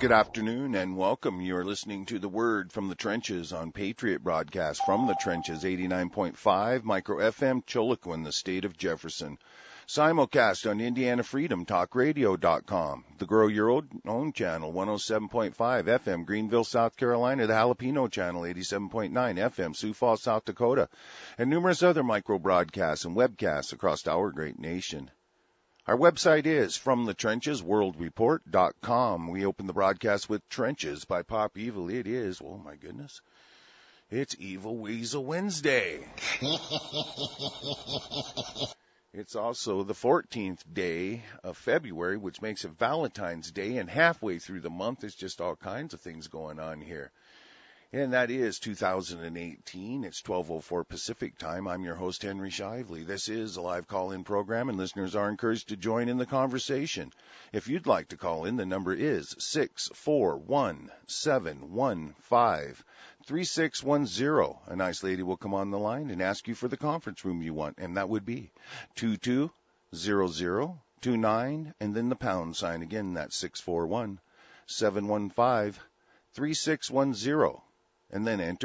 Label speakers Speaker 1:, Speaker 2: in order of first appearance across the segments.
Speaker 1: Good afternoon and welcome. You are listening to The Word from the Trenches on Patriot Broadcast from the Trenches, 89.5 Micro FM, Choloquin, the state of Jefferson. Simulcast on IndianaFreedomTalkRadio.com. The Grow Your Own channel, 107.5 FM, Greenville, South Carolina. The Jalapeno channel, 87.9 FM, Sioux Falls, South Dakota. And numerous other micro broadcasts and webcasts across our great nation. Our website is FromTheTrenchesWorldReport.com. We open the broadcast with Trenches by Pop Evil. It is, oh my goodness, it's Evil Weasel Wednesday. It's also the 14th day of February, which makes it Valentine's Day, and halfway through the month, there's just all kinds of things going on here. And that is 2018. It's 12:04 Pacific time. I'm your host, Henry Shively. This is a live call-in program, and listeners are encouraged to join in the conversation. If you'd like to call in, the number is 641-715-3610. A nice lady will come on the line and ask you for the conference room you want, and that would be 220029, and then the pound sign. Again, that's 641-715-3610. And then enter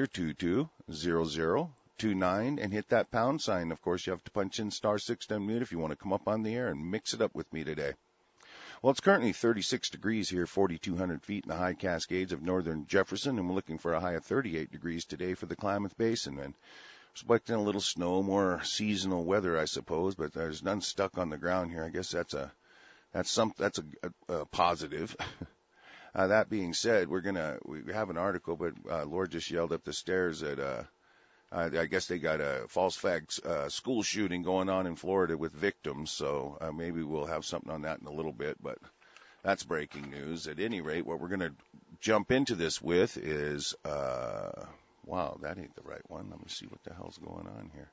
Speaker 1: 220029 and hit that pound sign. Of course, you have to punch in *6 to unmute if you want to come up on the air and mix it up with me today. Well, it's currently 36 degrees here, 4,200 feet in the high Cascades of northern Jefferson, and we're looking for a high of 38 degrees today for the Klamath Basin. And expecting a little snow, more seasonal weather, I suppose, but there's none stuck on the ground here. I guess that's a positive. That being said, we have an article, but Lord just yelled up the stairs that I guess they got a false flag school shooting going on in Florida with victims, so maybe we'll have something on that in a little bit, but that's breaking news. At any rate, what we're going to jump into this with is, wow, that ain't the right one. Let me see what the hell's going on here.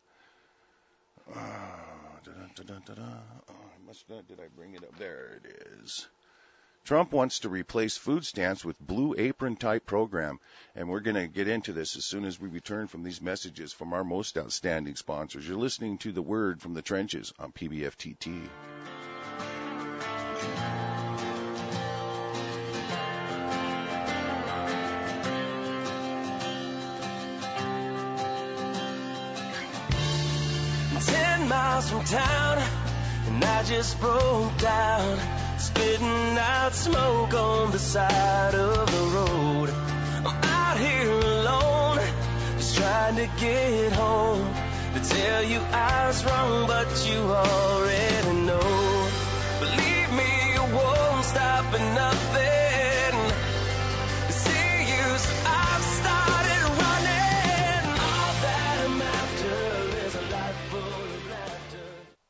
Speaker 1: Did I bring it up? There it is. Trump wants to replace food stamps with Blue Apron type program, and we're going to get into this as soon as we return from these messages from our most outstanding sponsors. You're listening to The Word from the Trenches on PBFTT.
Speaker 2: I'm 10 miles from town, and I just broke down, spitting out smoke on the side of the road. I'm out here alone, just trying to get home, to tell you I was wrong, but you already know. Believe me, you won't stop at nothing to see you, so I've started running. All that I'm after is a life full of laughter.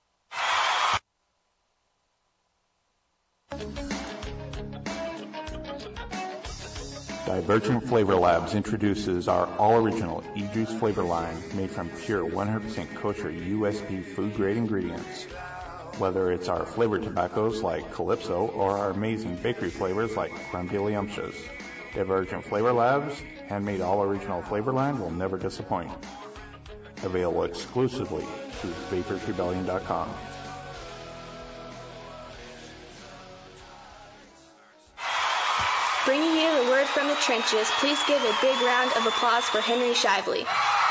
Speaker 3: Divergent Flavor Labs introduces our all-original e-juice flavor line made from pure 100% kosher USP food-grade ingredients. Whether it's our flavored tobaccos like Calypso or our amazing bakery flavors like Crumdiddlyumptious, Divergent Flavor Labs' handmade all-original flavor line will never disappoint. Available exclusively through VaporsRebellion.com.
Speaker 4: Bringing you the word from the trenches, please give a big round of applause for Henry Shively.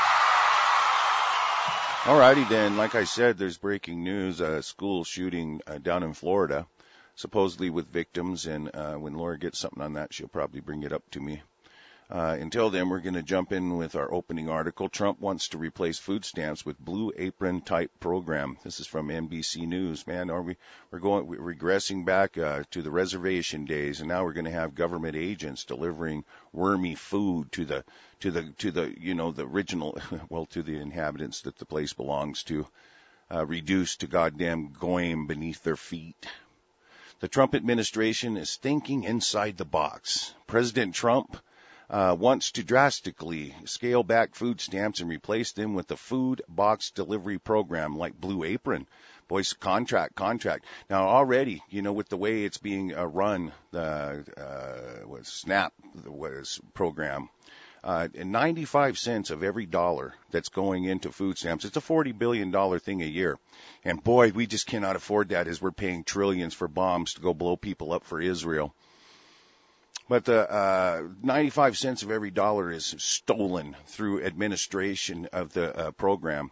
Speaker 1: Alrighty then, like I said, there's breaking news, a school shooting down in Florida, supposedly with victims, and when Laura gets something on that, she'll probably bring it up to me. Until then, we're going to jump in with our opening article. Trump wants to replace food stamps with Blue Apron type program. This is from NBC News. Man, we're regressing back to the reservation days, and now we're going to have government agents delivering wormy food to the the original, well, to the inhabitants that the place belongs to, reduced to goddamn goyim beneath their feet. The Trump administration is thinking inside the box. President Trump wants to drastically scale back food stamps and replace them with a food box delivery program like Blue Apron. Boys, contract. Now already, with the way it's being run, the SNAP program, and 95 cents of every dollar that's going into food stamps, it's a $40 billion thing a year. And boy, we just cannot afford that as we're paying trillions for bombs to go blow people up for Israel. But the 95 cents of every dollar is stolen through administration of the program.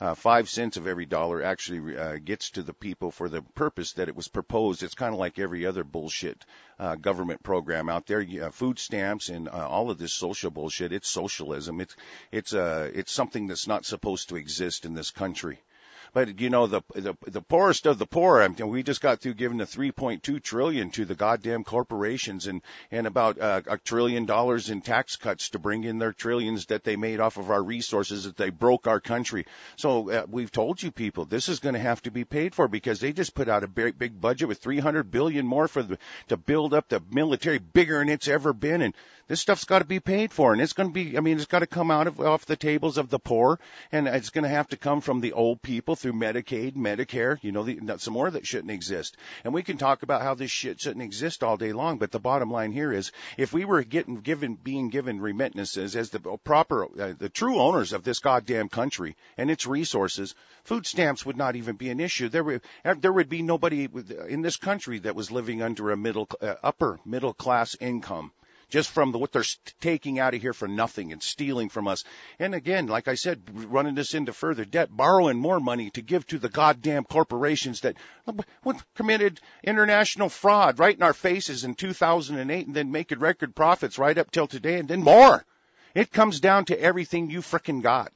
Speaker 1: 5 cents of every dollar actually gets to the people for the purpose that it was proposed. It's kind of like every other bullshit government program out there. Food stamps and all of this social bullshit. It's socialism. It's something that's not supposed to exist in this country. But you know, the poorest of the poor, I mean, we just got through giving the $3.2 trillion to the goddamn corporations and about $1 trillion in tax cuts to bring in their trillions that they made off of our resources that they broke our country. So we've told you people, this is going to have to be paid for because they just put out a big budget with $300 billion more to build up the military bigger than it's ever been. And this stuff's got to be paid for, and it's going to be, I mean, it's got to come off the tables of the poor, and it's going to have to come from the old people through Medicaid, Medicare, you know, some more that shouldn't exist. And we can talk about how this shit shouldn't exist all day long, but the bottom line here is if we were being given remittances as the proper, the true owners of this goddamn country and its resources, food stamps would not even be an issue. There would be nobody in this country that was living under a upper middle class income. Just from what they're taking out of here for nothing and stealing from us. And again, like I said, running this into further debt, borrowing more money to give to the goddamn corporations that committed international fraud right in our faces in 2008 and then making record profits right up till today and then more. It comes down to everything you frickin' got.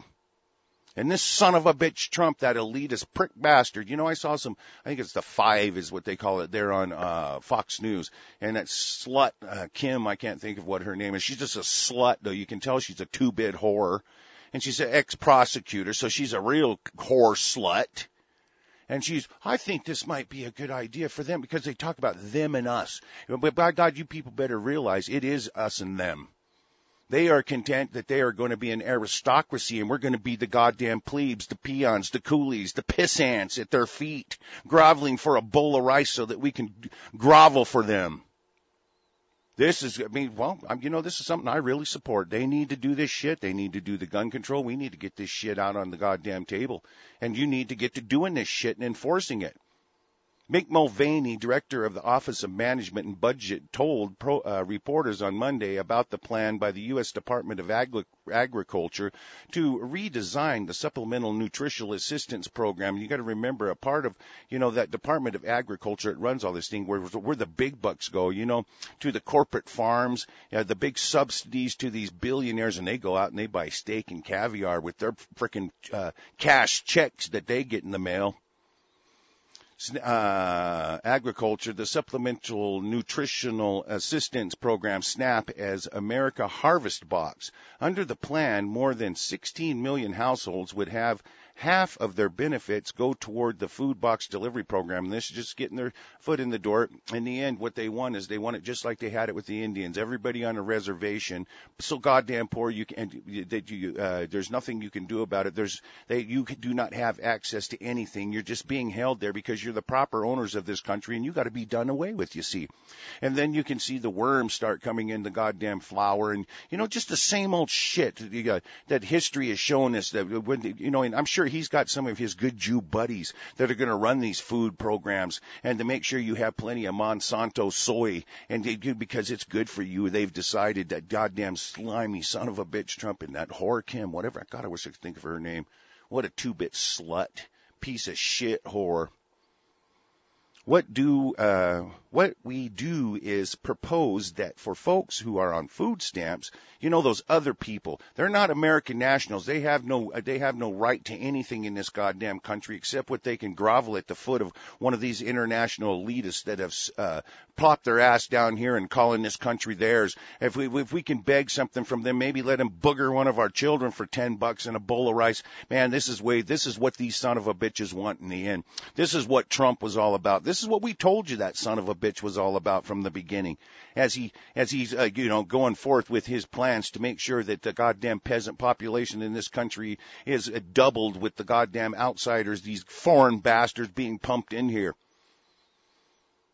Speaker 1: And this son of a bitch Trump, that elitist prick bastard, you know, I saw I think it's the 5 is what they call it there on Fox News. And that slut, Kim, I can't think of what her name is. She's just a slut, though. You can tell she's a two-bit whore. And she's an ex-prosecutor, so she's a real whore slut. And I think this might be a good idea for them because they talk about them and us. But by God, you people better realize it is us and them. They are content that they are going to be an aristocracy and we're going to be the goddamn plebes, the peons, the coolies, the piss ants at their feet, groveling for a bowl of rice so that we can grovel for them. This is, this is something I really support. They need to do this shit. They need to do the gun control. We need to get this shit out on the goddamn table. And you need to get to doing this shit and enforcing it. Mick Mulvaney, director of the Office of Management and Budget, told reporters on Monday about the plan by the U.S. Department of Agriculture to redesign the Supplemental Nutritional Assistance Program. You got to remember, a part of, that Department of Agriculture, it runs all this thing where the big bucks go, to the corporate farms, the big subsidies to these billionaires, and they go out and they buy steak and caviar with their frickin' cash checks that they get in the mail. Agriculture, the Supplemental Nutritional Assistance Program, SNAP, as America Harvest Box. Under the plan, more than 16 million households would have half of their benefits go toward the food box delivery program. And this is just getting their foot in the door. In the end, what they want is they want it just like they had it with the Indians. Everybody on a reservation, so goddamn poor there's nothing you can do about it. You do not have access to anything. You're just being held there because you're the proper owners of this country, and you got to be done away with, you see. And then you can see the worms start coming in the goddamn flour, and just the same old shit that history has shown us that and I'm sure he's got some of his good Jew buddies that are going to run these food programs and to make sure you have plenty of Monsanto soy, and because it's good for you, they've decided that goddamn slimy son of a bitch Trump and that whore Kim, whatever. God, I wish I could think of her name. What a two-bit slut, piece of shit whore. What we do is propose that for folks who are on food stamps, those other people, they're not American nationals. They have no right to anything in this goddamn country except what they can grovel at the foot of one of these international elitists that have plopped their ass down here and calling this country theirs. If we can beg something from them, maybe let them booger one of our children for $10 and a bowl of rice. Man, this is what these son of a bitches want in the end. This is what Trump was all about. This is what we told you that son of a bitch was all about from the beginning, as he's going forth with his plans to make sure that the goddamn peasant population in this country is doubled with the goddamn outsiders, these foreign bastards being pumped in here.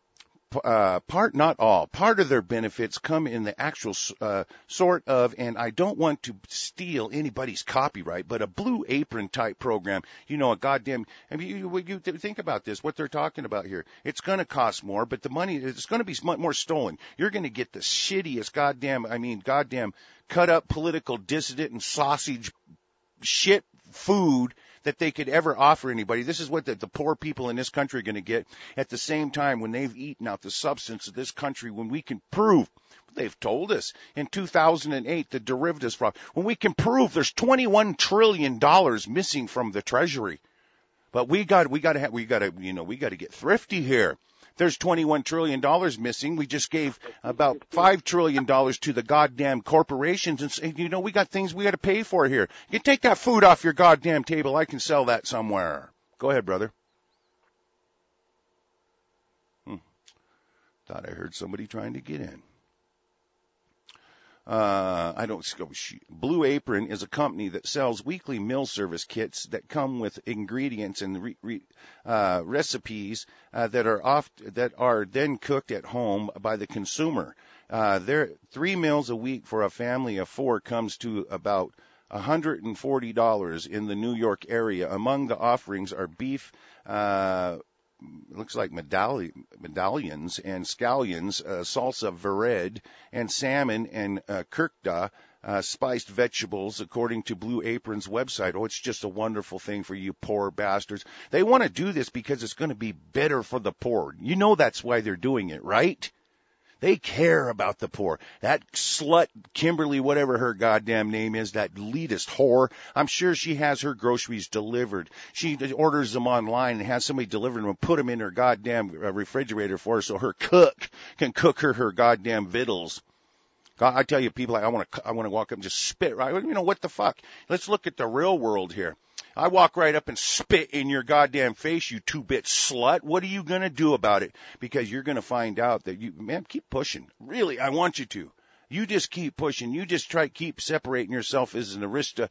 Speaker 1: not all, part of their benefits come in the actual sort of, and I don't want to steal anybody's copyright, but a Blue Apron type program, a goddamn, you think about this, what they're talking about here. It's going to cost more, but the money, it's going to be more stolen. You're going to get the shittiest goddamn cut up political dissident and sausage shit food that they could ever offer anybody. This is what the poor people in this country are going to get at the same time when they've eaten out the substance of this country, when we can prove, they've told us in 2008, the derivatives fraud, when we can prove there's $21 trillion missing from the Treasury. But we got to get thrifty here. There's $21 trillion missing. We just gave about $5 trillion to the goddamn corporations. And, we got things we got to pay for here. You take that food off your goddamn table. I can sell that somewhere. Go ahead, brother. Thought I heard somebody trying to get in. Blue Apron is a company that sells weekly meal service kits that come with ingredients and recipes that are then cooked at home by the consumer. 3 meals a week for a family of 4 comes to about $140 in the New York area. Among the offerings are beef, looks like medallions and scallions, salsa verde, and salmon and kirkda, spiced vegetables, according to Blue Apron's website. Oh, it's just a wonderful thing for you poor bastards. They want to do this because it's going to be better for the poor. That's why they're doing it, right? They care about the poor. That slut, Kimberly, whatever her goddamn name is, that elitist whore, I'm sure she has her groceries delivered. She orders them online and has somebody deliver them and put them in her goddamn refrigerator for her so her cook can cook her goddamn vittles. God, I tell you, people, I want to walk up and just spit right. What the fuck? Let's look at the real world here. I walk right up and spit in your goddamn face, you 2-bit slut. What are you going to do about it? Because you're going to find out that keep pushing. Really, I want you to. You just keep pushing. You just keep separating yourself as an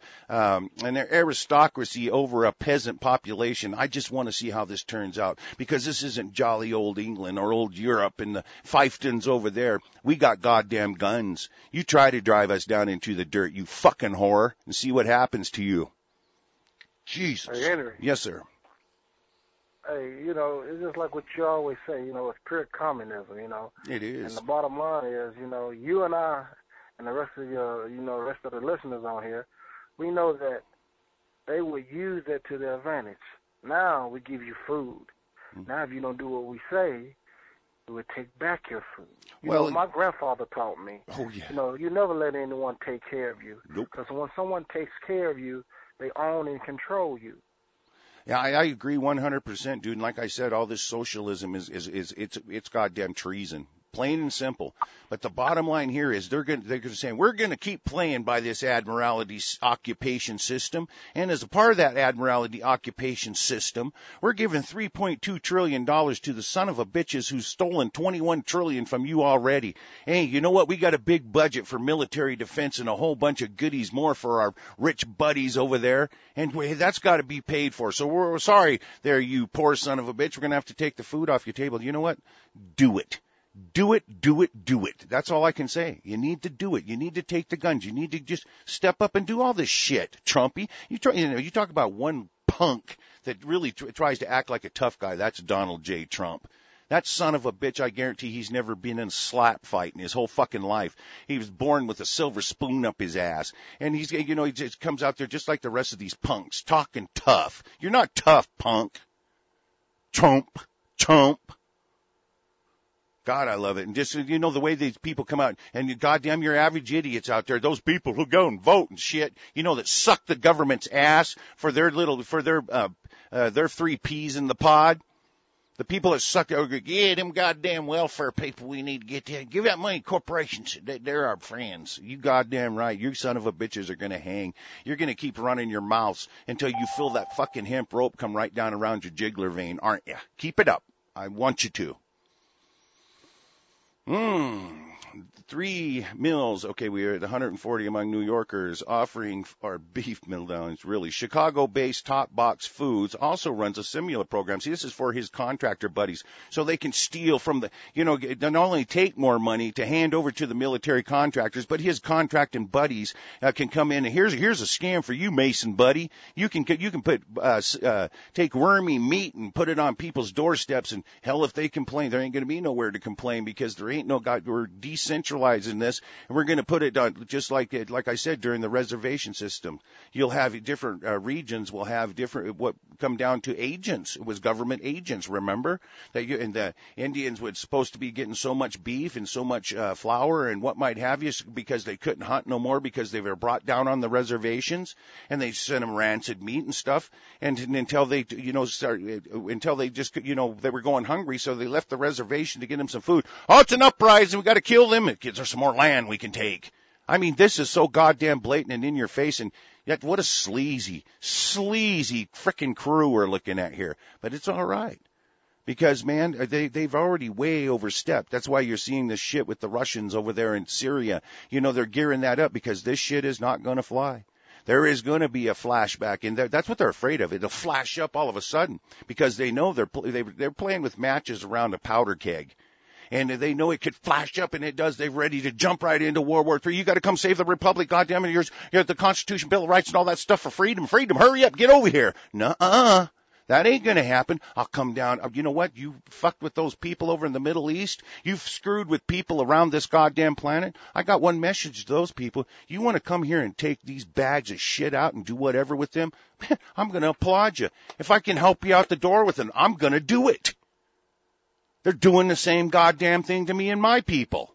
Speaker 1: aristocracy over a peasant population. I just want to see how this turns out, because this isn't jolly old England or old Europe and the fiefdoms over there. We got goddamn guns. You try to drive us down into the dirt, you fucking whore, and see what happens to you. Jesus.
Speaker 5: Hey, Henry.
Speaker 1: Yes, sir.
Speaker 5: Hey, it's just like what you always say, it's pure communism,
Speaker 1: It is.
Speaker 5: And the bottom line is, you and I and the rest of rest of the listeners on here, we know that they would use that to their advantage. Now we give you food. Mm-hmm. Now if you don't do what we say, we would take back your food. My grandfather taught me. Oh, yeah. You never let anyone take care of you.
Speaker 1: Nope.
Speaker 5: Because when someone takes care of you, they own and control you.
Speaker 1: Yeah, I agree 100%, dude. And like I said, all this socialism it's goddamn treason. Plain and simple. But the bottom line here is they're going to say, we're going to keep playing by this Admiralty occupation system. And as a part of that Admiralty occupation system, we're giving $3.2 trillion to the son of a bitches who's stolen $21 trillion from you already. Hey, you know what? We got a big budget for military defense and a whole bunch of goodies more for our rich buddies over there. And that's got to be paid for. So we're sorry there, you poor son of a bitch. We're going to have to take the food off your table. You know what? Do it. Do it. That's all I can say. You need to do it. You need to take the guns. You need to just step up and do all this shit, Trumpy. You talk about one punk that really tries to act like a tough guy. That's Donald J. Trump. That son of a bitch, I guarantee he's never been in a slap fight in his whole fucking life. He was born with a silver spoon up his ass. And he just comes out there just like the rest of these punks, talking tough. You're not tough, punk. Chump. God, I love it. And just, the way these people come out, and goddamn, your average idiots out there, those people who go and vote and shit, that suck the government's ass for their 3 P's in the pod. The people that suck, them goddamn welfare people, we need to get there. Give that money to corporations. They're our friends. You goddamn right. You son of a bitches are going to hang. You're going to keep running your mouths until you feel that fucking hemp rope come right down around your jiggler vein, aren't you? Keep it up. I want you to. 3 mills, okay, we are at 140 among New Yorkers offering our beef mill down. It's really Chicago-based Top Box Foods also runs a similar program. See, this is for his contractor buddies, so they can steal from the, not only take more money to hand over to the military contractors, but his contracting buddies can come in and here's a scam for you, Mason buddy. You can put take wormy meat and put it on people's doorsteps, and hell, if they complain, there ain't going to be nowhere to complain because there ain't no God. We're decentralizing this, and we're going to put it on just like I said during the reservation system. You'll have different regions will have different what come down to agents. It was government agents. Remember that and the Indians were supposed to be getting so much beef and so much flour and what might have you because they couldn't hunt no more because they were brought down on the reservations, and they sent them rancid meat and stuff, and until they until they just they were going hungry, so they left the reservation to get them some food. Oh, it's an uprising. We got to kill them. It gives us some more land we can take. I mean, this is so goddamn blatant and in your face, and yet what a sleazy frickin' crew we're looking at here. But it's all right. Because, man, they've already way overstepped. That's why you're seeing this shit with the Russians over there in Syria. They're gearing that up because this shit is not going to fly. There is going to be a flashback in there. That's what they're afraid of. It'll flash up all of a sudden because they know they're playing with matches around a powder keg. And they know it could flash up, and it does. They're ready to jump right into World War III. You got to come save the Republic, goddammit. You're the Constitution, Bill of Rights, and all that stuff for freedom. Freedom, hurry up, get over here. Nuh-uh. That ain't going to happen. I'll come down. You know what? You fucked with those people over in the Middle East. You've screwed with people around this goddamn planet. I got one message to those people. You want to come here and take these bags of shit out and do whatever with them? I'm going to applaud you. If I can help you out the door with them, I'm going to do it. They're doing the same goddamn thing to me and my people.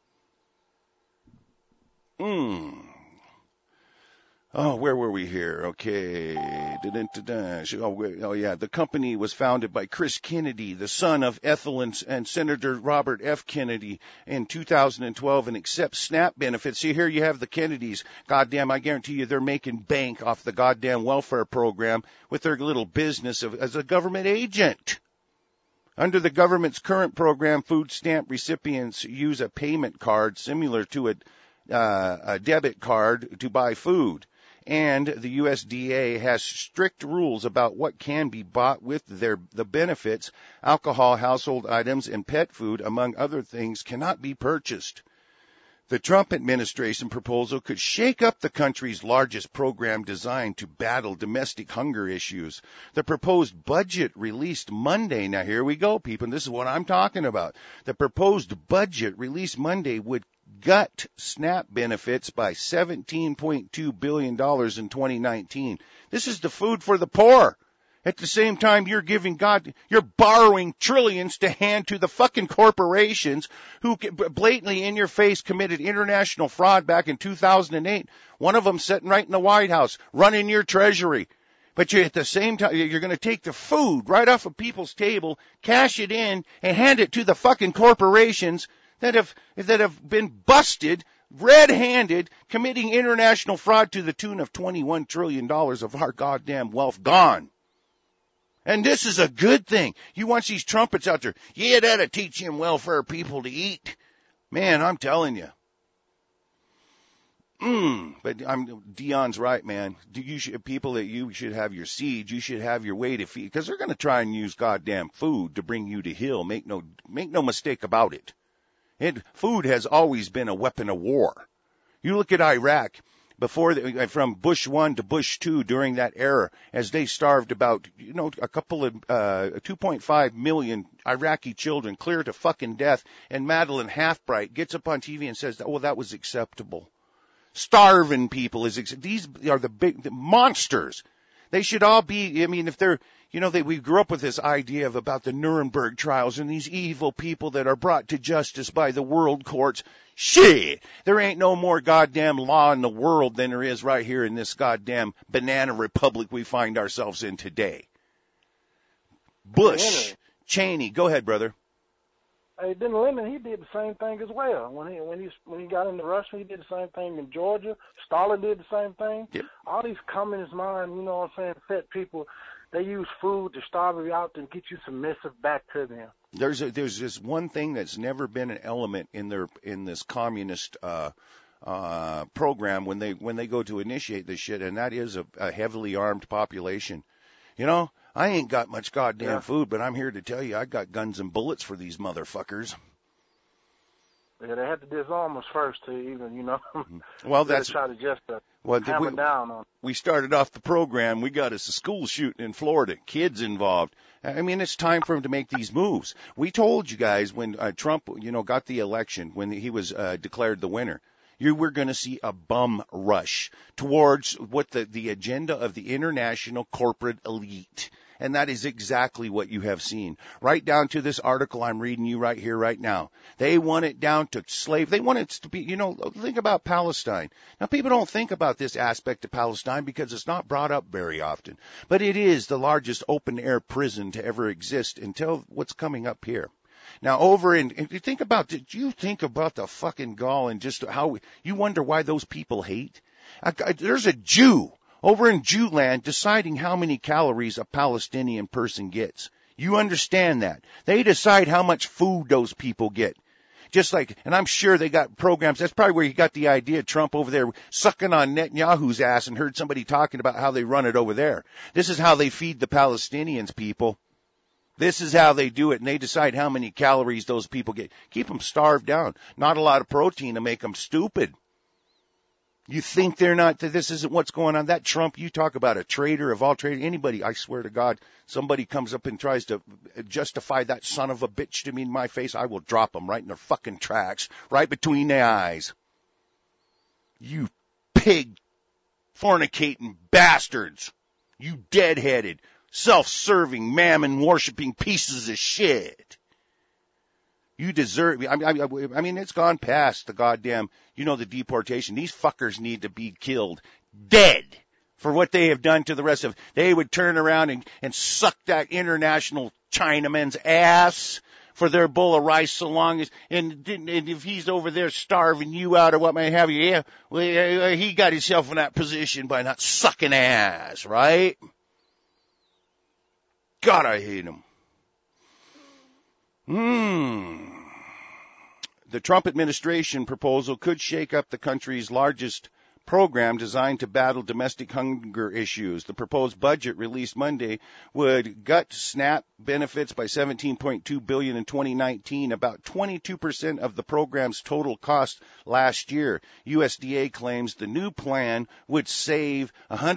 Speaker 1: Oh, where were we here? Okay. Oh, yeah. The company was founded by Chris Kennedy, the son of Ethel and Senator Robert F. Kennedy in 2012, and accepts SNAP benefits. See, here you have the Kennedys. Goddamn, I guarantee you they're making bank off the goddamn welfare program with their little business as a government agent. Under the government's current program, food stamp recipients use a payment card similar to a debit card to buy food. And the USDA has strict rules about what can be bought with the benefits. Alcohol, household items, and pet food, among other things, cannot be purchased. The Trump administration proposal could shake up the country's largest program designed to battle domestic hunger issues. The proposed budget released Monday. Now, here we go, people. This is what I'm talking about. The proposed budget released Monday would gut SNAP benefits by $17.2 billion in 2019. This is the food for the poor. At the same time, you're borrowing trillions to hand to the fucking corporations who blatantly in your face committed international fraud back in 2008. One of them sitting right in the White House, running your treasury. But at the same time, you're going to take the food right off of people's table, cash it in, and hand it to the fucking corporations that have been busted red-handed, committing international fraud to the tune of $21 trillion of our goddamn wealth gone. And this is a good thing. You want these trumpets out there. Yeah, that'll teach them welfare people to eat. Man, I'm telling you. But Dion's right, man. You should have your seeds. You should have your way to feed. Because they're going to try and use goddamn food to bring you to heel. Make no mistake about it. Food has always been a weapon of war. You look at Iraq. From Bush 1 to Bush 2 during that era, as they starved about, a couple of 2.5 million Iraqi children clear to fucking death, and Madeleine Halfbright gets up on TV and says, "Oh, that was acceptable." Starving people these are the monsters. They should all be. I mean, if they're, we grew up with this idea about the Nuremberg trials and these evil people that are brought to justice by the world courts. Shit, there ain't no more goddamn law in the world than there is right here in this goddamn banana republic we find ourselves in today. Bush, Cheney, go ahead, brother.
Speaker 5: Hey, then Lenin, he did the same thing as well. When he got into Russia, he did the same thing in Georgia. Stalin did the same thing.
Speaker 1: Yep.
Speaker 5: All these communist minds, fed people. They use food to starve you out and get you submissive back to them.
Speaker 1: There's just one thing that's never been an element in this communist program when they go to initiate this shit, and that is a heavily armed population. You know, I ain't got much goddamn food, but I'm here to tell you I got guns and bullets for these motherfuckers.
Speaker 5: Yeah, they had to disarm us first to even, you know,
Speaker 1: well, that's
Speaker 5: try to just
Speaker 1: hammer
Speaker 5: down on.
Speaker 1: We started off the program. We got us a school shooting in Florida, kids involved. I mean, it's time for him to make these moves. We told you guys when Trump, you know, got the election, when he was declared the winner, you were going to see a bum rush towards what the agenda of the international corporate elite. And that is exactly what you have seen. Right down to this article I'm reading you right here, right now. They want it down to slave. They want it to be, you know, think about Palestine. Now, people don't think about this aspect of Palestine because it's not brought up very often. But it is the largest open-air prison to ever exist until what's coming up here. Now, if you think about, did you think about the fucking gall and just how you wonder why those people hate? There's a Jew over in Jewland deciding how many calories a Palestinian person gets. You understand that. They decide how much food those people get. Just like, and I'm sure they got programs. That's probably where you got the idea, Trump over there sucking on Netanyahu's ass and heard somebody talking about how they run it over there. This is how they feed the Palestinians, people. This is how they do it, and they decide how many calories those people get. Keep them starved down. Not a lot of protein to make them stupid. You think they're not, that this isn't what's going on? That Trump, you talk about a traitor of all traitors. Anybody, I swear to God, somebody comes up and tries to justify that son of a bitch to me in my face, I will drop them right in their fucking tracks, right between the eyes. You pig fornicating bastards. You dead-headed, self-serving, mammon-worshipping pieces of shit. You deserve, I mean, it's gone past the goddamn, you know, the deportation. These fuckers need to be killed dead for what they have done to the rest of, they would turn around and suck that international Chinaman's ass for their bowl of rice so long as, and if he's over there starving you out or what may have you, yeah, well, he got himself in that position by not sucking ass, right? God, I hate him. The Trump administration proposal could shake up the country's largest program designed to battle domestic hunger issues. The proposed budget released Monday would gut SNAP benefits by $17.2 billion in 2019, about 22% of the program's total cost last year. USDA claims the new plan would save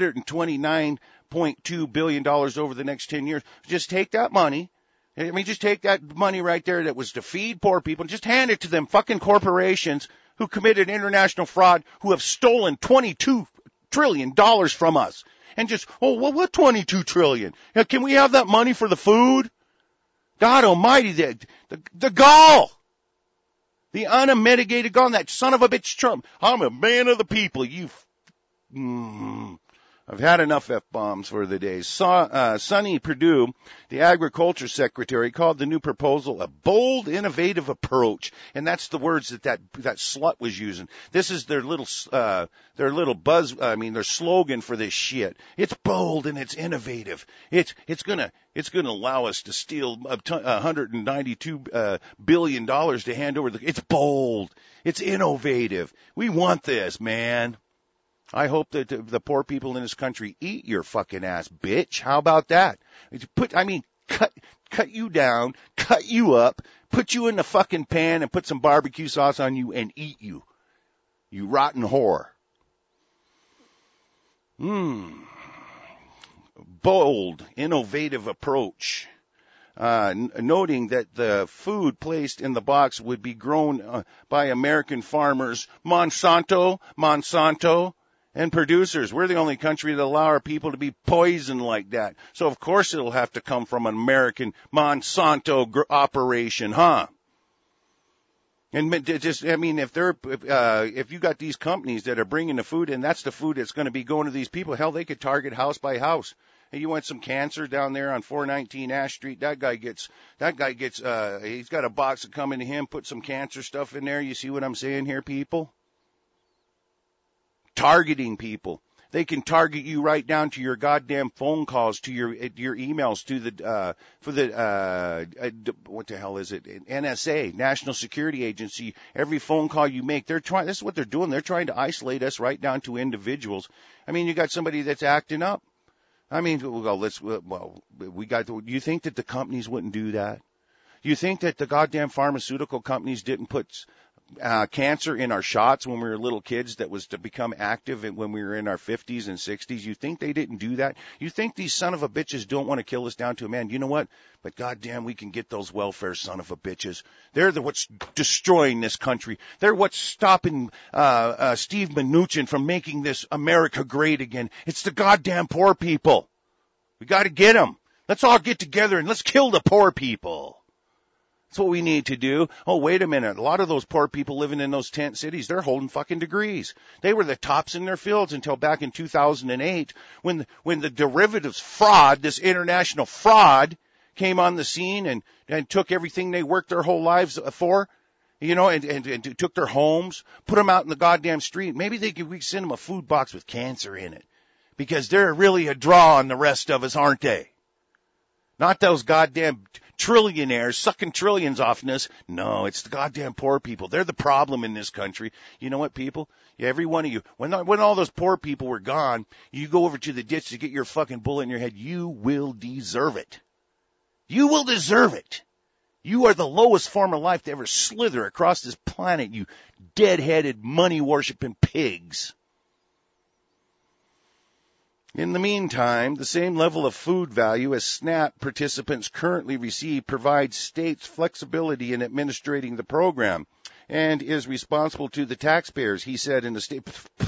Speaker 1: $129.2 billion over the next 10 years. Just take that money. I mean, just take that money right there that was to feed poor people and just hand it to them fucking corporations who committed international fraud, who have stolen $22 trillion from us. And just, oh, well, what $22 trillion? Can we have that money for the food? God almighty, the gall. The unmitigated gall. That son of a bitch Trump. I'm a man of the people. I've had enough F-bombs for the day. Sonny Perdue, the agriculture secretary, called the new proposal a bold, innovative approach. And that's the words that slut was using. This is their little their slogan for this shit. It's bold and it's innovative. It's gonna allow us to steal $192 billion to hand over. It's bold. It's innovative. We want this, man. I hope that the poor people in this country eat your fucking ass, bitch. How about that? Cut you down, cut you up, put you in the fucking pan and put some barbecue sauce on you and eat you. You rotten whore. Bold, innovative approach. Noting that the food placed in the box would be grown by American farmers, Monsanto, and producers. We're the only country that allow our people to be poisoned like that. So of course it'll have to come from an American Monsanto operation, huh? And if you got these companies that are bringing the food in, that's the food that's going to be going to these people. Hell, they could target house by house. Hey, you want some cancer down there on 419 Ash Street? That guy gets, he's got a box of coming to him, put some cancer stuff in there. You see what I'm saying here, people? Targeting people. They can target you right down to your goddamn phone calls, to your emails, to the what the hell is it? NSA, National Security Agency. Every phone call you make, they're trying. This is what they're doing. They're trying to isolate us right down to individuals. I mean, you got somebody that's acting up. I mean, you think that the companies wouldn't do that? You think that the goddamn pharmaceutical companies didn't put cancer in our shots when we were little kids that was to become active when we were in our 50s and 60s? You think they didn't do that? You think these son of a bitches don't want to kill us down to a man? You know what? But goddamn, we can get those welfare son of a bitches. They're what's destroying this country. They're what's stopping Steve Mnuchin from making this America great again. It's the goddamn poor people. We got to get them. Let's all get together and let's kill the poor people. That's what we need to do. Oh, wait a minute. A lot of those poor people living in those tent cities, they're holding fucking degrees. They were the tops in their fields until back in 2008 when the derivatives fraud, this international fraud, came on the scene and took everything they worked their whole lives for, you know, and took their homes, put them out in the goddamn street. Maybe we could send them a food box with cancer in it because they're really a draw on the rest of us, aren't they? Not those goddamn trillionaires sucking trillions off us. No, it's the goddamn poor people. They're the problem in this country. You know what, people? Yeah, every one of you, when all those poor people were gone, you go over to the ditch to get your fucking bullet in your head. You will deserve it. You will deserve it. You are the lowest form of life to ever slither across this planet, you dead-headed, money-worshipping pigs. In the meantime, the same level of food value as SNAP participants currently receive provides states flexibility in administrating the program and is responsible to the taxpayers, he said in the state.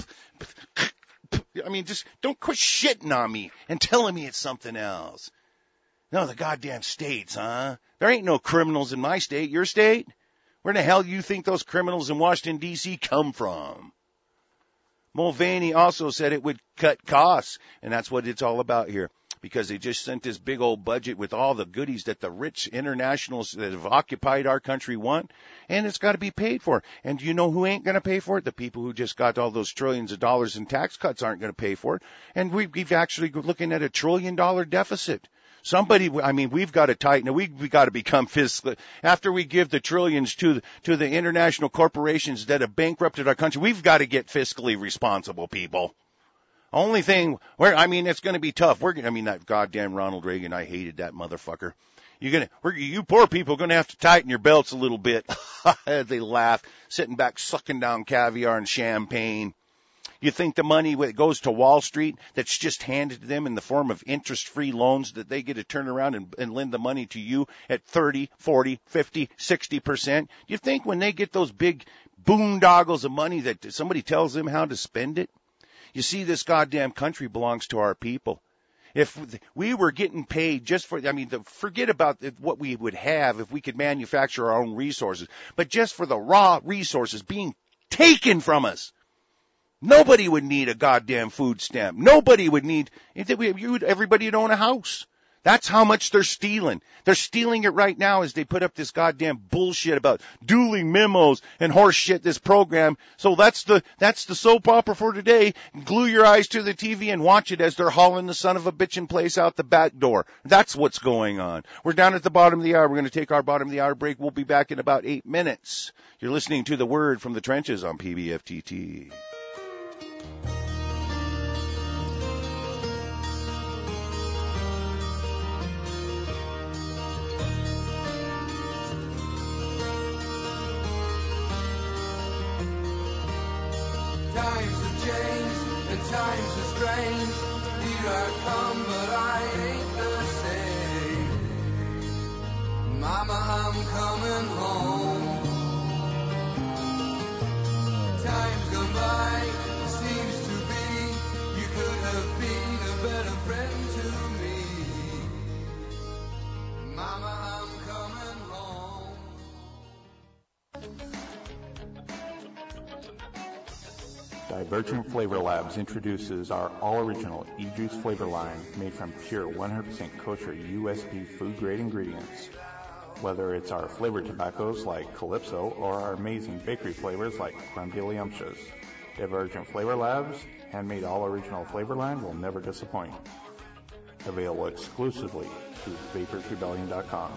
Speaker 1: I mean, just don't quit shitting on me and telling me it's something else. No, the goddamn states, huh? There ain't no criminals in my state. Your state? Where the hell do you think those criminals in Washington, D.C. come from? Mulvaney also said it would cut costs, and that's what it's all about here, because they just sent this big old budget with all the goodies that the rich internationals that have occupied our country want, and it's got to be paid for. And do you know who ain't going to pay for it? The people who just got all those trillions of dollars in tax cuts aren't going to pay for it, and we've actually looking at $1 trillion deficit. We've got to tighten it. We've got to become fiscal. After we give the trillions to the international corporations that have bankrupted our country, we've got to get fiscally responsible, people. Only thing it's going to be tough. That goddamn Ronald Reagan, I hated that motherfucker. You poor people are going to have to tighten your belts a little bit. They laugh, sitting back, sucking down caviar and champagne. You think the money that goes to Wall Street that's just handed to them in the form of interest-free loans that they get to turn around and lend the money to you at 30, 40, 50, 60%? You think when they get those big boondoggles of money that somebody tells them how to spend it? You see, this goddamn country belongs to our people. If we were getting paid just for, forget about what we would have if we could manufacture our own resources, but just for the raw resources being taken from us. Nobody would need a goddamn food stamp. Nobody would need, everybody would own a house. That's how much they're stealing. They're stealing it right now as they put up this goddamn bullshit about dueling memos and horse shit, this program. So that's the soap opera for today. Glue your eyes to the TV and watch it as they're hauling the son of a bitchin' place out the back door. That's what's going on. We're down at the bottom of the hour. We're going to take our bottom of the hour break. We'll be back in about 8 minutes. You're listening to The Word from the Trenches on PBFTT.
Speaker 2: Times have changed and times are strange. Here I come, but I ain't the same. Mama, I'm coming home. Time's gone by, seems to be. You could have been a better friend to me. Mama, I'm coming home.
Speaker 3: Divergent Flavor Labs introduces our all-original e-juice flavor line made from pure 100% kosher USP food-grade ingredients. Whether it's our flavored tobaccos like Calypso or our amazing bakery flavors like Creme de Liumtious, Emergent Flavor Labs, handmade all original Flavorland will never disappoint. Available exclusively through VaporsRebellion.com.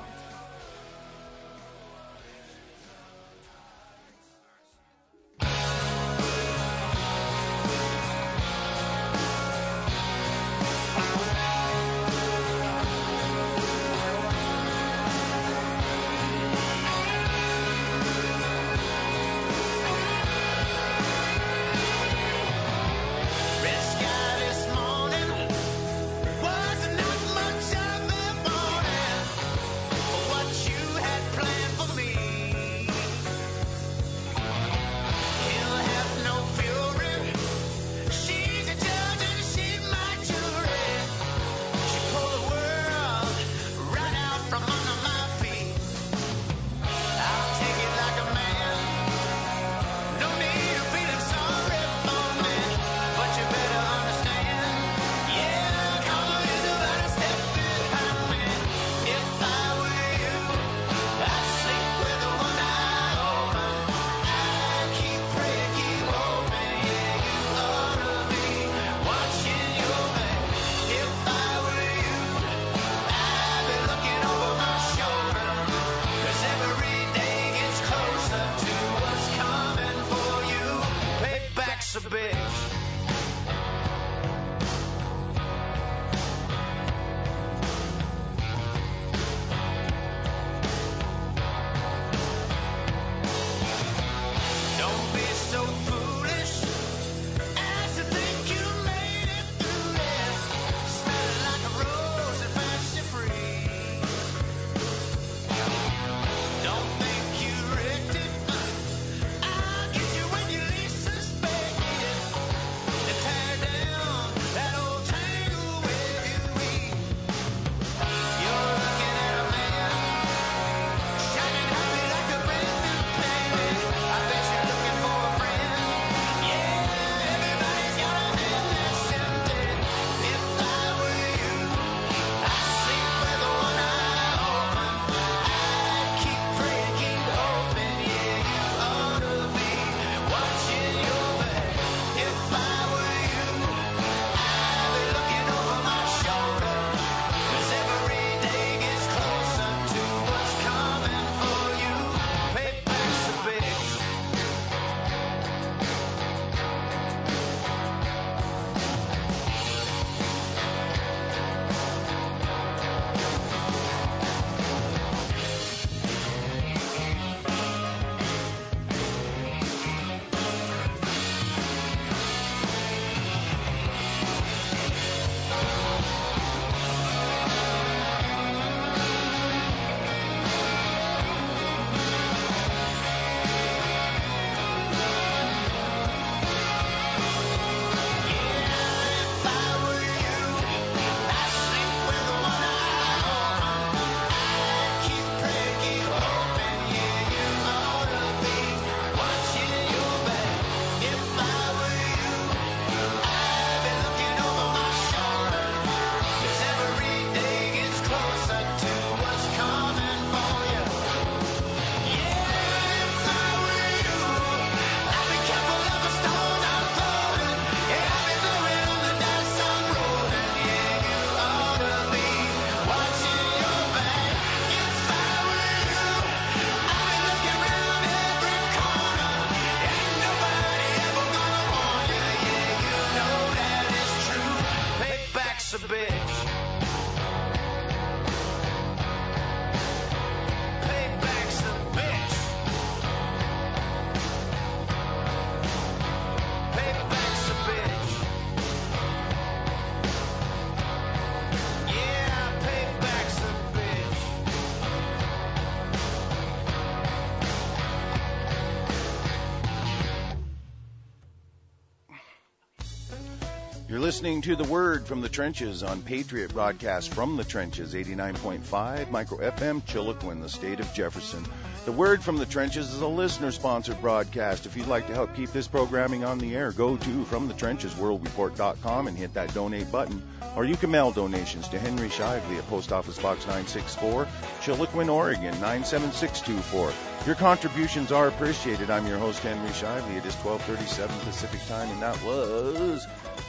Speaker 1: You're listening to The Word from the Trenches on Patriot Broadcast from the Trenches, 89.5 Micro FM, Chiloquin, the state of Jefferson. The Word from the Trenches is a listener-sponsored broadcast. If you'd like to help keep this programming on the air, go to FromTheTrenchesWorldReport.com and hit that donate button. Or you can mail donations to Henry Shively at Post Office Box 964, Chiloquin, Oregon, 97624. Your contributions are appreciated. I'm your host, Henry Shively. It is 12:37 Pacific Time, and that was,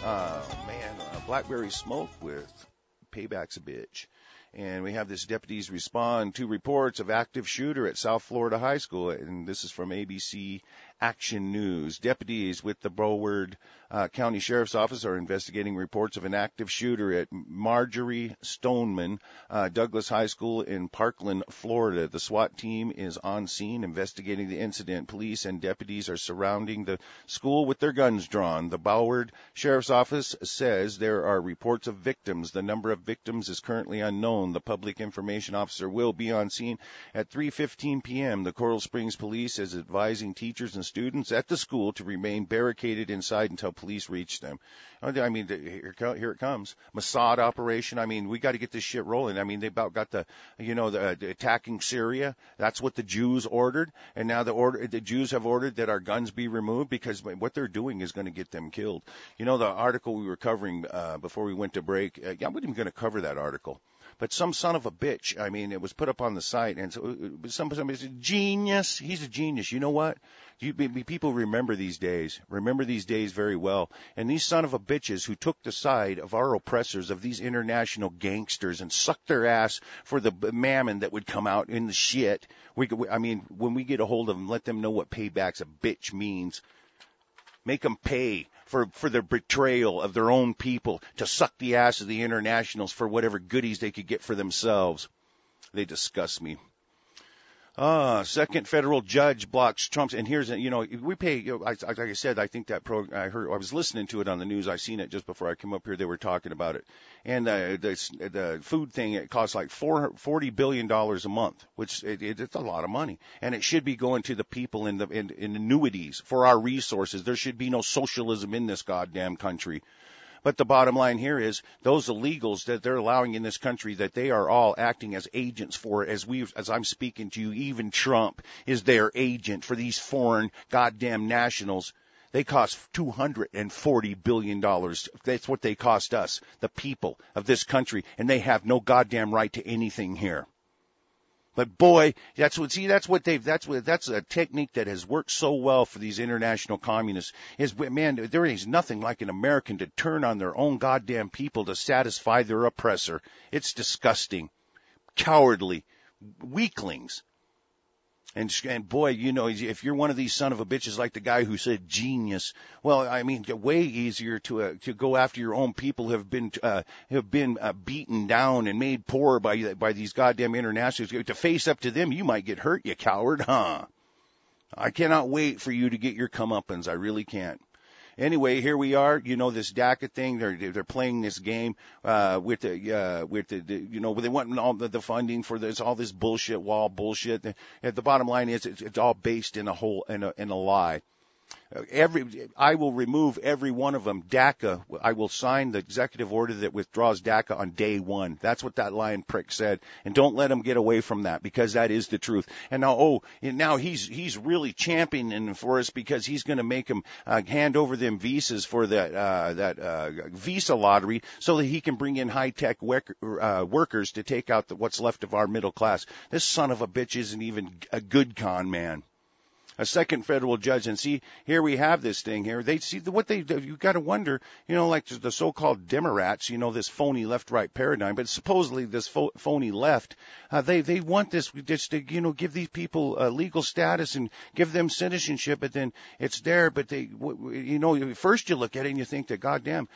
Speaker 1: Blackberry Smoke with Payback's a Bitch. And we have this deputies respond to reports of active shooter at South Florida High School. And this is from ABC Action News. Deputies with the Broward County Sheriff's Office are investigating reports of an active shooter at Marjorie Stoneman Douglas High School in Parkland, Florida. The SWAT team is on scene investigating the incident. Police and deputies are surrounding the school with their guns drawn. The Broward Sheriff's Office says there are reports of victims. The number of victims is currently unknown. The public information officer will be on scene at 3:15 p.m. The Coral Springs Police is advising teachers and students at the school to remain barricaded inside until police reach them. I mean, here it comes. Mossad operation. I mean, we got to get this shit rolling. I mean, they about got the attacking Syria. That's what the Jews ordered. And now the Jews have ordered that our guns be removed because what they're doing is going to get them killed. You know, the article we were covering before we went to break, I wasn't even going to cover that article. But some son of a bitch, I mean, it was put up on the site, and so somebody said, genius, he's a genius. You know what? People remember these days very well. And these son of a bitches who took the side of our oppressors, of these international gangsters, and sucked their ass for the mammon that would come out in the shit. When we get a hold of them, let them know what payback's a bitch means. Make them pay for their betrayal of their own people, to suck the ass of the internationals for whatever goodies they could get for themselves. They disgust me. Second federal judge blocks Trump's, and here's, we pay, like I said, I think that I was listening to it on the news. I seen it just before I came up here. They were talking about it. And the food thing, it costs like $40 billion a month, which it's a lot of money. And it should be going to the people in annuities for our resources. There should be no socialism in this goddamn country. But the bottom line here is those illegals that they're allowing in this country, that they are all acting as agents for, as I'm speaking to you, even Trump is their agent for these foreign goddamn nationals. They cost $240 billion. That's what they cost us, the people of this country, and they have no goddamn right to anything here. But boy, that's a technique that has worked so well for these international communists. There is nothing like an American to turn on their own goddamn people to satisfy their oppressor. It's disgusting. Cowardly. Weaklings. And boy, if you're one of these son of a bitches like the guy who said genius, well, I mean, way easier to go after your own people who have been beaten down and made poor by these goddamn internationals. To face up to them, you might get hurt, you coward, huh? I cannot wait for you to get your comeuppance. I really can't. Anyway, here we are. This DACA thing. They're playing this game with the they want all the funding for this, all this bullshit, wall bullshit. The bottom line is it's all based in a lie. I will remove every one of them. DACA, I will sign the executive order that withdraws DACA on day one. That's what that lying prick said. And don't let him get away from that, because that is the truth. And now he's really championing for us, because he's going to make him hand over them visas for that visa lottery, so that he can bring in high-tech workers to take out what's left of our middle class. This son of a bitch isn't even a good con man. A second federal judge, and see, here we have this thing here. They see what you got to wonder, like the so-called Democrats, this phony left-right paradigm, but supposedly this phony left, they want this just to, give these people legal status and give them citizenship, but then it's there, but first you look at it and you think that, goddamn,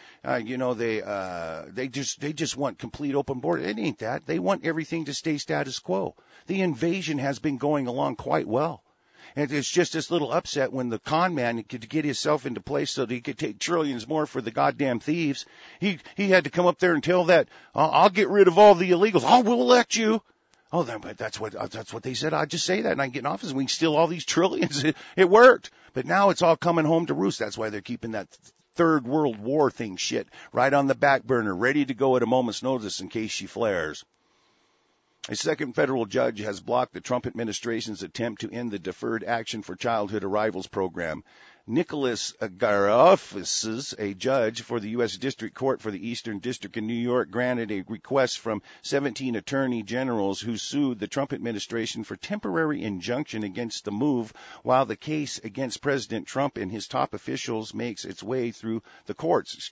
Speaker 1: they just want complete open border. It ain't that. They want everything to stay status quo. The invasion has been going along quite well. And it's just this little upset when the con man could get himself into place so that he could take trillions more for the goddamn thieves. He had to come up there and tell that, I'll get rid of all the illegals. We'll elect you. Oh, but that's what they said. I'll just say that and I can get in office and we can steal all these trillions. It worked. But now it's all coming home to roost. That's why they're keeping that third world war thing shit right on the back burner, ready to go at a moment's notice in case she flares. A second federal judge has blocked the Trump administration's attempt to end the Deferred Action for Childhood Arrivals program. Nicholas Garofis, a judge for the U.S. District Court for the Eastern District in New York, granted a request from 17 attorney generals who sued the Trump administration for temporary injunction against the move while the case against President Trump and his top officials makes its way through the courts.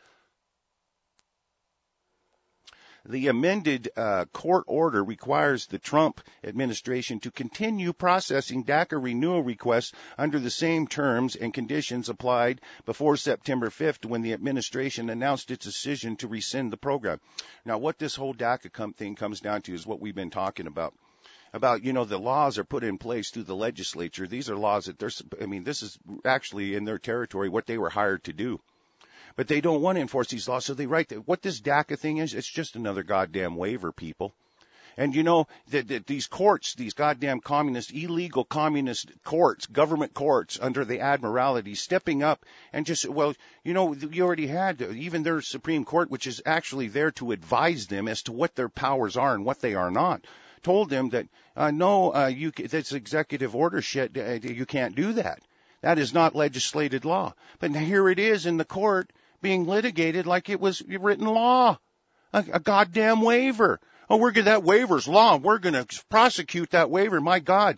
Speaker 1: The amended court order requires the Trump administration to continue processing DACA renewal requests under the same terms and conditions applied before September 5th when the administration announced its decision to rescind the program. Now, what this whole DACA thing comes down to is what we've been talking about. The laws are put in place through the legislature. These are laws that this is actually in their territory, what they were hired to do. But they don't want to enforce these laws, so they write that what this DACA thing is, it's just another goddamn waiver, people. And that these courts, these goddamn illegal communist courts, government courts under the Admiralty stepping up and just, you already had even their Supreme Court, which is actually there to advise them as to what their powers are and what they are not, told them that, this executive order shit, you can't do that. That is not legislated law. But here it is in the court being litigated like it was written law, a goddamn waiver. Oh, that waiver's law. We're going to prosecute that waiver. My God.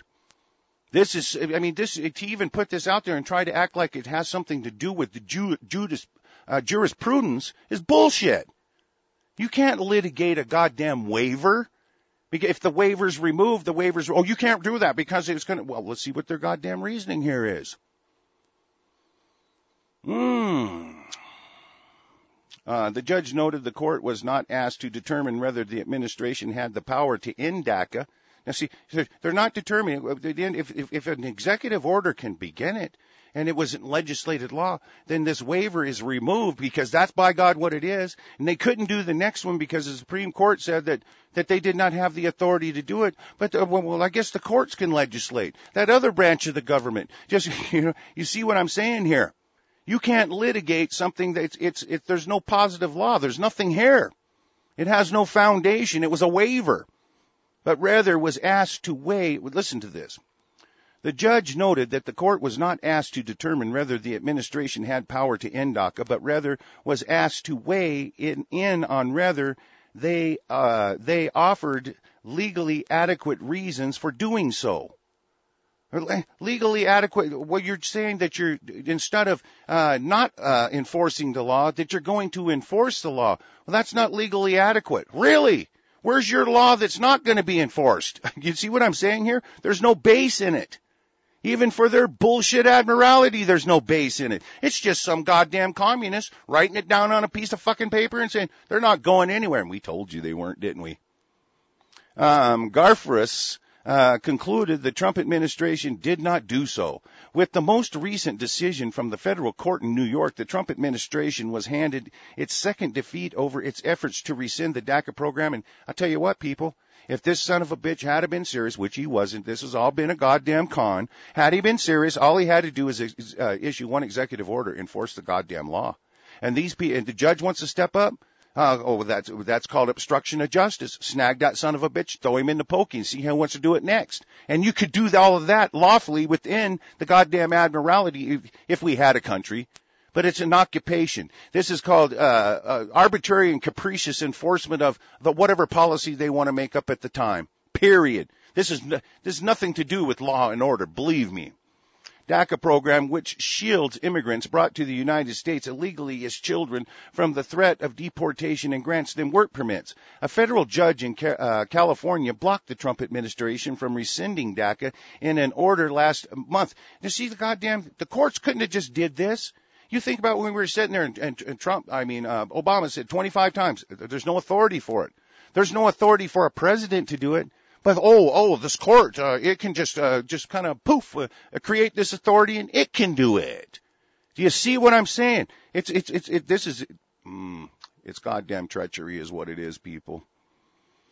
Speaker 1: To even put this out there and try to act like it has something to do with the jurisprudence is bullshit. You can't litigate a goddamn waiver. If the waiver's removed, you can't do that because it's going to, let's see what their goddamn reasoning here is. The judge noted the court was not asked to determine whether the administration had the power to end DACA. Now, see, they're not determining if an executive order can begin it and it wasn't legislated law, then this waiver is removed because that's by God what it is. And they couldn't do the next one because the Supreme Court said that they did not have the authority to do it. But, I guess the courts can legislate. That other branch of the government. Just, you see what I'm saying here? You can't litigate something that there's no positive law. There's nothing here. It has no foundation. It was a waiver, but rather was asked to weigh. Listen to this. The judge noted that the court was not asked to determine whether the administration had power to end DACA, but rather was asked to weigh in on whether they offered legally adequate reasons for doing so. Legally adequate. Well, you're saying that you're, instead of not enforcing the law, that you're going to enforce the law. Well, that's not legally adequate. Really? Where's your law that's not going to be enforced? You see what I'm saying here? There's no base in it. Even for their bullshit Admiralty, there's no base in it. It's just some goddamn communist writing it down on a piece of fucking paper and saying they're not going anywhere. And we told you they weren't, didn't we? Garofis concluded the Trump administration did not do so. With the most recent decision from the federal court in New York, the Trump administration was handed its second defeat over its efforts to rescind the DACA program. And I'll tell you what, people, if this son of a bitch had been serious, which he wasn't, this has all been a goddamn con. Had he been serious, all he had to do is issue one executive order, enforce the goddamn law. And the judge wants to step up. That's called obstruction of justice. Snag that son of a bitch, throw him in the pokey, and see how he wants to do it next. And you could do all of that lawfully within the goddamn Admiralty if we had a country. But it's an occupation. This is called arbitrary and capricious enforcement of the whatever policy they want to make up at the time. Period. This is nothing to do with law and order. Believe me. DACA program, which shields immigrants brought to the United States illegally as children from the threat of deportation and grants them work permits. A federal judge in California blocked the Trump administration from rescinding DACA in an order last month. You see, the courts couldn't have just did this. You think about when we were sitting there and Obama said 25 times, there's no authority for it. There's no authority for a president to do it. But, this court, it can just kind of create this authority and it can do it. Do you see what I'm saying? It's goddamn treachery is what it is, people.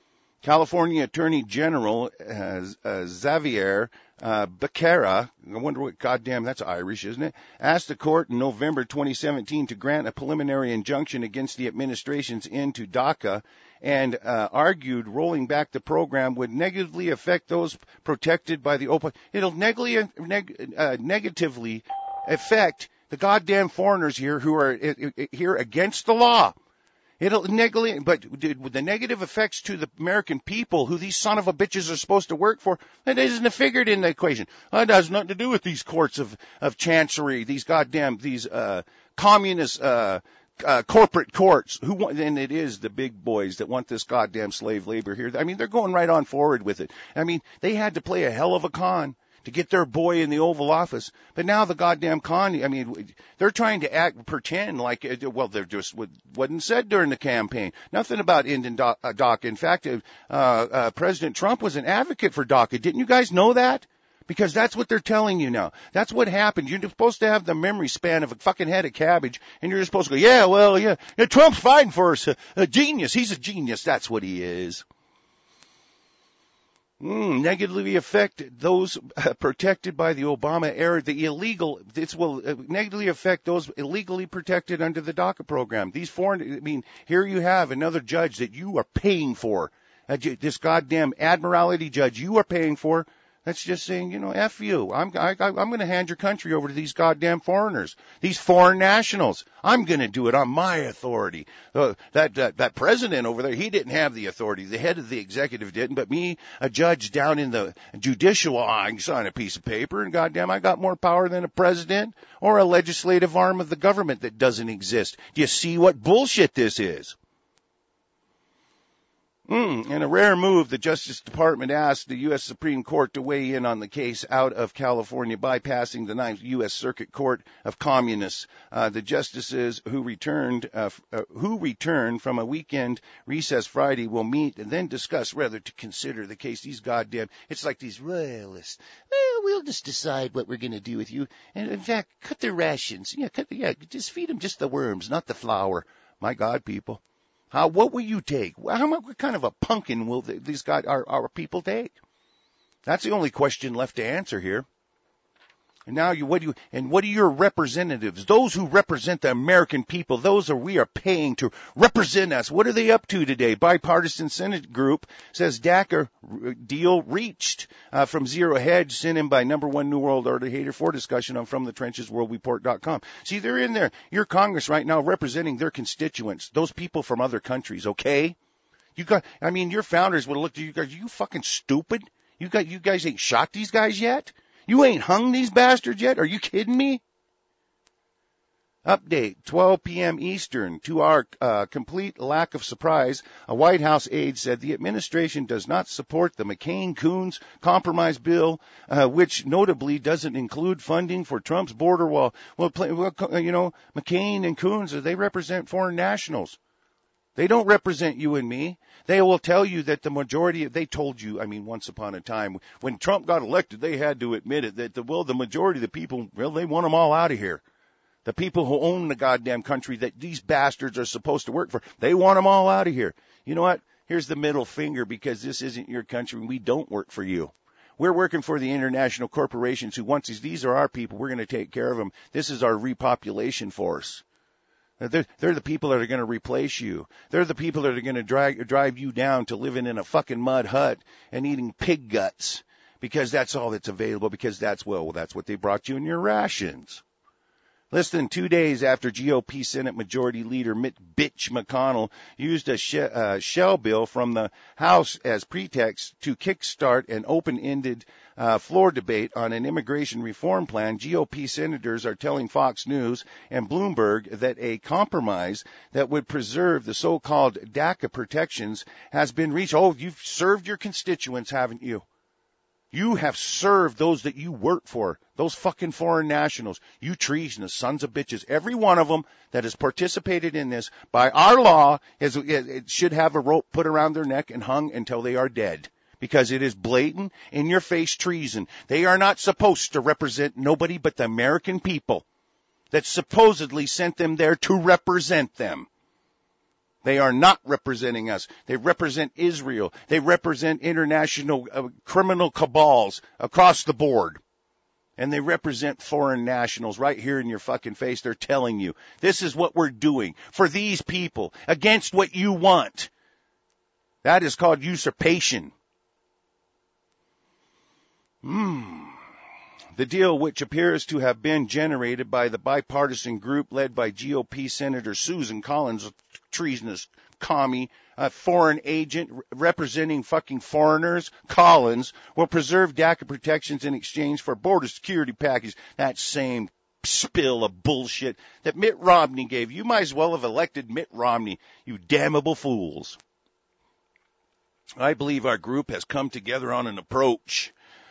Speaker 1: California Attorney General Xavier Becerra, I wonder what, goddamn, that's Irish, isn't it? Asked the court in November 2017 to grant a preliminary injunction against the administration's end to DACA and argued rolling back the program would negatively affect those protected by the open. It'll negatively affect the goddamn foreigners here who are here against the law. It'll negatively, but with the negative effects to the American people, who these son of a bitches are supposed to work for, that isn't figured in the equation. It has nothing to do with these courts of chancery, these communist corporate courts. And it is the big boys that want this goddamn slave labor here. I mean, they're going right on forward with it. I mean, they had to play a hell of a con to get their boy in the Oval Office. But now the goddamn con, I mean, they're trying to pretend like, well, they're just wasn't said during the campaign. Nothing about ending DACA. In fact, President Trump was an advocate for DACA. Didn't you guys know that? Because that's what they're telling you now. That's what happened. You're supposed to have the memory span of a fucking head of cabbage, and you're just supposed to go, yeah, Trump's fighting for us. A genius. He's a genius. That's what he is. Negatively affect those protected by the Obama era. This will negatively affect those illegally protected under the DACA program. These here you have another judge that you are paying for. This goddamn admiralty judge you are paying for. That's just saying, F you. I'm going to hand your country over to these goddamn foreigners, these foreign nationals. I'm going to do it on my authority. That president over there, he didn't have the authority. The head of the executive didn't, but me, a judge down in the judicial, I can sign a piece of paper, and goddamn, I got more power than a president or a legislative arm of the government that doesn't exist. Do you see what bullshit this is? In a rare move, the Justice Department asked the U.S. Supreme Court to weigh in on the case out of California, bypassing the Ninth U.S. Circuit Court of Communists. The justices who returned from a weekend recess Friday will meet and then discuss whether to consider the case. It's like these royalists. Well, we'll just decide what we're going to do with you. And in fact, cut their rations. Just feed them just the worms, not the flour. My God, people. What will you take? What kind of a pumpkin will these guys, our people take? That's the only question left to answer here. And now what are your representatives? Those who represent the American people, we are paying to represent us. What are they up to today? Bipartisan Senate group says DACA deal reached from Zero Hedge, sent in by #1 New World Order hater for discussion on FromTheTrenchesWorldReport.com. See, they're in there. Your Congress right now representing their constituents, those people from other countries, okay? Your founders would have looked at you guys, are you fucking stupid? You guys ain't shot these guys yet? You ain't hung these bastards yet? Are you kidding me? Update, 12 p.m. Eastern. To our complete lack of surprise, a White House aide said the administration does not support the McCain-Coons compromise bill, which notably doesn't include funding for Trump's border wall. Well, McCain and Coons, they represent foreign nationals. They don't represent you and me. They will tell you that the majority, they told you, once upon a time, when Trump got elected, they had to admit it, that the majority of the people, they want them all out of here. The people who own the goddamn country that these bastards are supposed to work for, they want them all out of here. You know what? Here's the middle finger, because this isn't your country and we don't work for you. We're working for the international corporations who want these are our people. We're going to take care of them. This is our repopulation force. They're the people that are going to replace you. They're the people that are going to drive you down to living in a fucking mud hut and eating pig guts, because that's all that's available, because that's what they brought you in your rations. Less than 2 days after GOP Senate Majority Leader Mitch McConnell used a shell bill from the House as pretext to kickstart an open-ended floor debate on an immigration reform plan, GOP senators are telling Fox News and Bloomberg that a compromise that would preserve the so-called DACA protections has been reached. Oh, you've served your constituents, haven't you? You have served those that you work for, those fucking foreign nationals. You treasonous sons of bitches. Every one of them that has participated in this, by our law, it should have a rope put around their neck and hung until they are dead. Because it is blatant, in-your-face treason. They are not supposed to represent nobody but the American people that supposedly sent them there to represent them. They are not representing us. They represent Israel. They represent international criminal cabals across the board. And they represent foreign nationals right here in your fucking face. They're telling you, this is what we're doing for these people against what you want. That is called usurpation. The deal, which appears to have been generated by the bipartisan group led by GOP Senator Susan Collins, a treasonous commie, a foreign agent representing fucking foreigners, Collins, will preserve DACA protections in exchange for border security package. That same spill of bullshit that Mitt Romney gave. You might as well have elected Mitt Romney, you damnable fools. I believe our group has come together on an approach.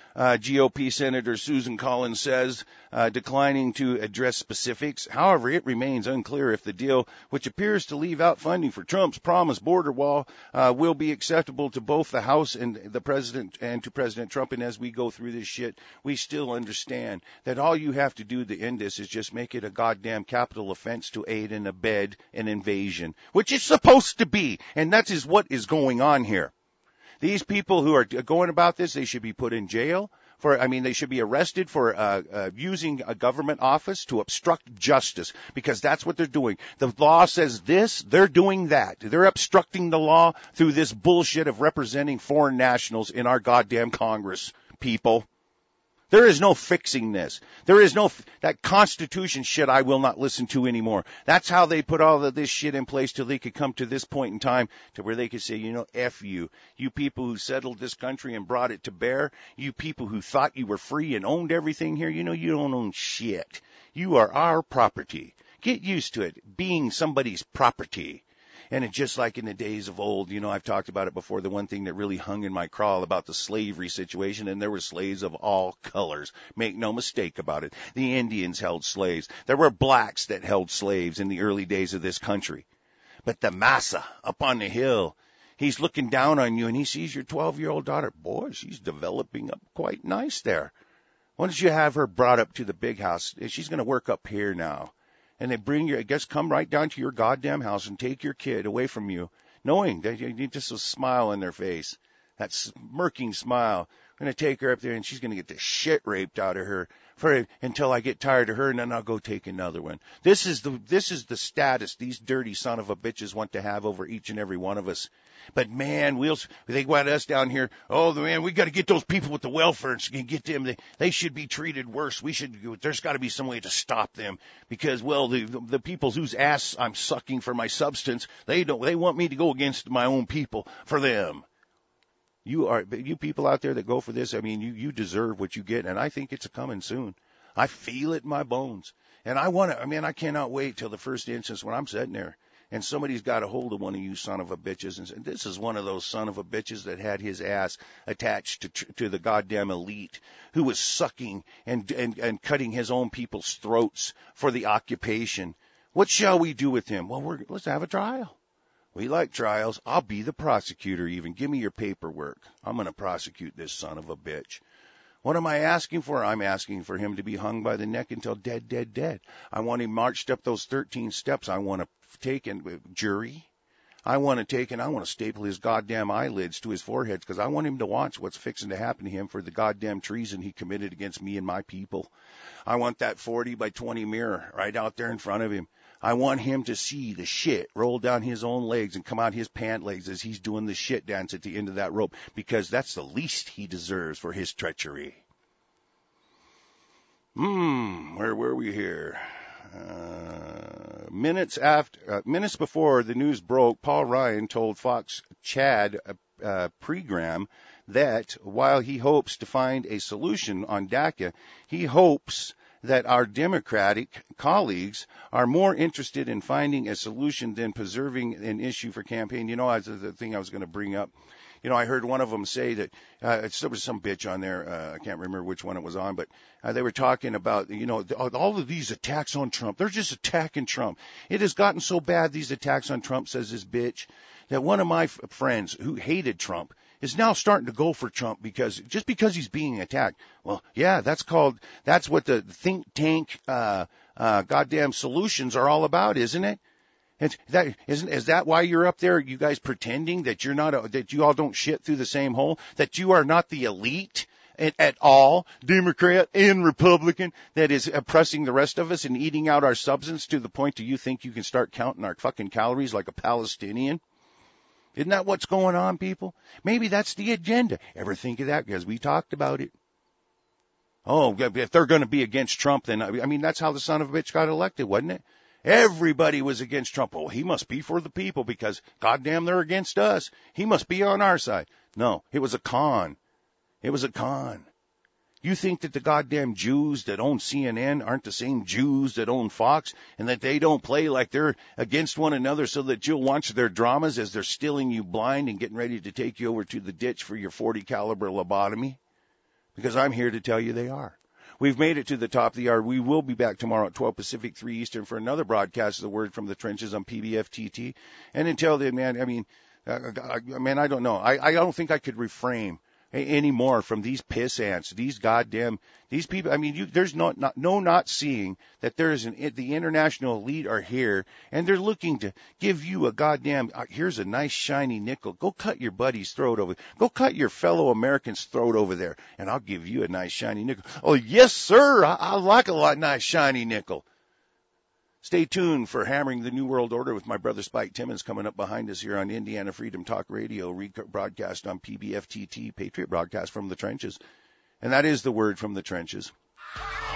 Speaker 1: GOP Senator Susan Collins says, declining to address specifics. However, it remains unclear if the deal, which appears to leave out funding for Trump's promised border wall, will be acceptable to both the House and the President and to President Trump. And as we go through this shit, we still understand that all you have to do to end this is just make it a goddamn capital offense to aid and abet an invasion, which is supposed to be. And that is what is going on here. These people who are going about this, they should be put in jail they should be arrested for using a government office to obstruct justice, because that's what they're doing. The law says this, they're doing that. They're obstructing the law through this bullshit of representing foreign nationals in our goddamn Congress, people. There is no fixing this. There is that Constitution shit I will not listen to anymore. That's how they put all of this shit in place till they could come to this point in time to where they could say, F you. You people who settled this country and brought it to bear. You people who thought you were free and owned everything here. You don't own shit. You are our property. Get used to it, being somebody's property. And it's just like in the days of old, I've talked about it before, the one thing that really hung in my crawl about the slavery situation, and there were slaves of all colors. Make no mistake about it. The Indians held slaves. There were blacks that held slaves in the early days of this country. But the massa up on the hill, he's looking down on you and he sees your 12-year-old daughter. Boy, she's developing up quite nice there. Why don't you have her brought up to the big house? She's going to work up here now. And they come right down to your goddamn house and take your kid away from you, knowing that you just a smile on their face, that smirking smile. I'm going to take her up there and she's going to get the shit raped out of her until I get tired of her, and then I'll go take another one. This is the status these dirty son of a bitches want to have over each and every one of us. But man, they want us down here. Oh man, we got to get those people with the welfare and get them. They should be treated worse. There's got to be some way to stop them because, well, the people whose ass I'm sucking for my substance, they want me to go against my own people for them. You people out there that go for this, you deserve what you get, and I think it's coming soon. I feel it in my bones. And I cannot wait till the first instance when I'm sitting there and somebody's got a hold of one of you son of a bitches, and this is one of those son of a bitches that had his ass attached to the goddamn elite, who was sucking and cutting his own people's throats for the occupation. What shall we do with him? Well, let's have a trial. We like trials. I'll be the prosecutor even. Give me your paperwork. I'm going to prosecute this son of a bitch. What am I asking for? I'm asking for him to be hung by the neck until dead, dead, dead. I want him marched up those 13 steps. I want to take and jury. I want to staple his goddamn eyelids to his forehead because I want him to watch what's fixing to happen to him for the goddamn treason he committed against me and my people. I want that 40 by 20 mirror right out there in front of him. I want him to see the shit roll down his own legs and come out his pant legs as he's doing the shit dance at the end of that rope, because that's the least he deserves for his treachery. Where were we here? Minutes before the news broke, Paul Ryan told Fox Chad Pregram that while he hopes to find a solution on DACA, he hopes that our Democratic colleagues are more interested in finding a solution than preserving an issue for campaign. The thing I was going to bring up, I heard one of them say that there was some bitch on there. I can't remember which one it was on, but they were talking about, all of these attacks on Trump. They're just attacking Trump. It has gotten so bad, these attacks on Trump, says this bitch, that one of my friends who hated Trump is now starting to go for Trump because he's being attacked. Well, yeah, that's what the think tank goddamn solutions are all about, isn't it? Is that why you're up there? You guys pretending that that you all don't shit through the same hole? That you are not the elite at all, Democrat and Republican, that is oppressing the rest of us and eating out our substance to the point that you think you can start counting our fucking calories like a Palestinian? Isn't that what's going on, people? Maybe that's the agenda. Ever think of that? Because we talked about it. Oh, if they're going to be against Trump, then, I mean, that's how the son of a bitch got elected, wasn't it? Everybody was against Trump. Oh, he must be for the people because, goddamn, they're against us. He must be on our side. No, it was a con. It was a con. You think that the goddamn Jews that own CNN aren't the same Jews that own Fox, and that they don't play like they're against one another so that you'll watch their dramas as they're stealing you blind and getting ready to take you over to the ditch for your 40 caliber lobotomy? Because I'm here to tell you they are. We've made it to the top of the hour. We will be back tomorrow at 12 Pacific, 3 Eastern for another broadcast of the Word from the Trenches on PBFTT. And until then, man, I mean, I don't know. I don't think I could refrain anymore from these piss ants, these people. I mean, there's not seeing that the international elite are here and they're looking to give you a goddamn, here's a nice shiny nickel. Go cut your buddy's throat over. Go cut your fellow American's throat over there and I'll give you a nice shiny nickel. Oh, yes, sir. I like a nice shiny nickel. Stay tuned for Hammering the New World Order with my brother Spike Timmons coming up behind us here on Indiana Freedom Talk Radio, broadcast on PBFTT, Patriot Broadcast from the Trenches. And that is the Word from the Trenches.